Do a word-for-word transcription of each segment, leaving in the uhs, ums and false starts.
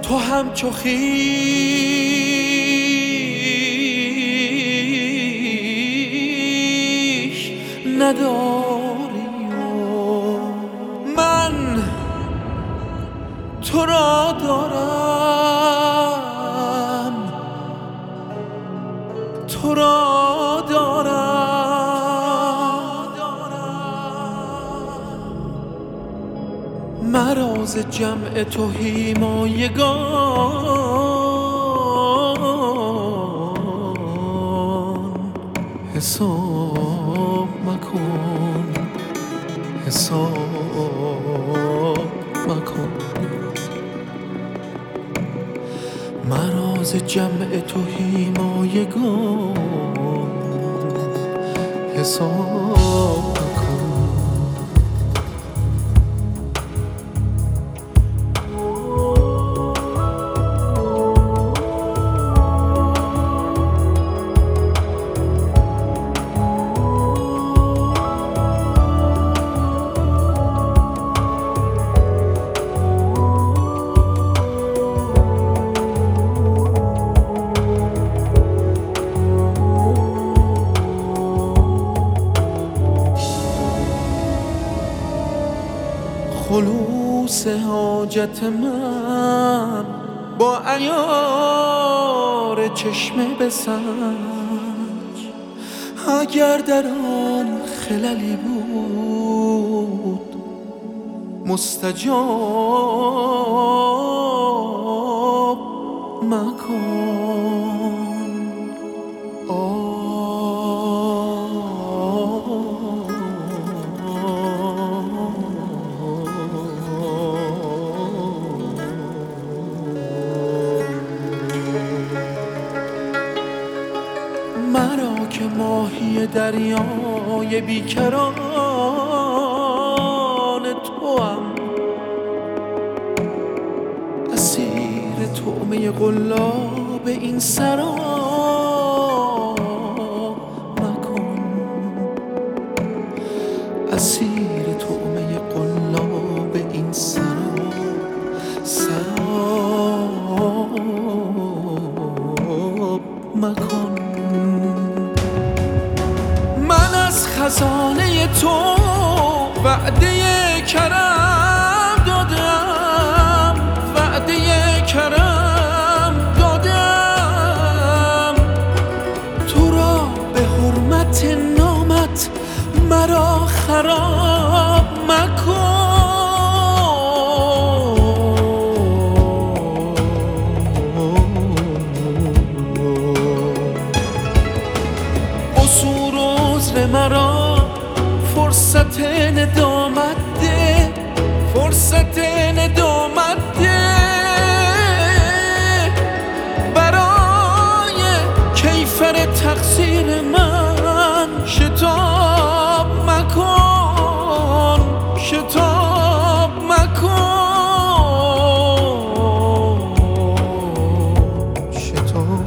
تو همچو خویش نداری و من تو را دارم، تو را دارم. مرا ز جمع تو هیمایگان حساب مکن، حساب مکن. مرا ز جمع تو هیمایگان حساب مکن. خلوص حاجت من با عیار چشمه بسنج، اگر در آن خللی بود مستجاب مکن. مرا که ماهی دریای بیکران توام، اسیر طعمه قلاب این سرا مکن، اسیر طعمه قلاب این سرا سراب مکن. من از خزانه تو وعده کرم دادم، وعده کرم دادم. تو را به حرمت نامت مرا خراب مکن. قصور و عذر مرا فرصت ندامت ده، فرصت ندامت ده. برای کیفر تقصیر من شتاب مکن، شتاب مکن، شتاب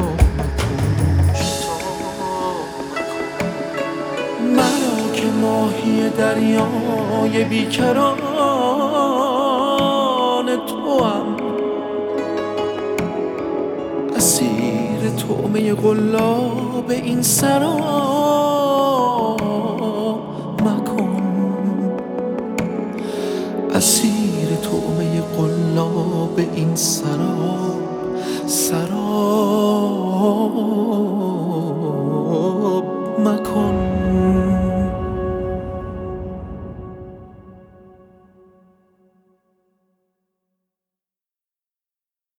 ماهی دریای بیکران توام، اسیر طعمه قلاب این سرا مکن، اسیر طعمه قلاب این سرا سرا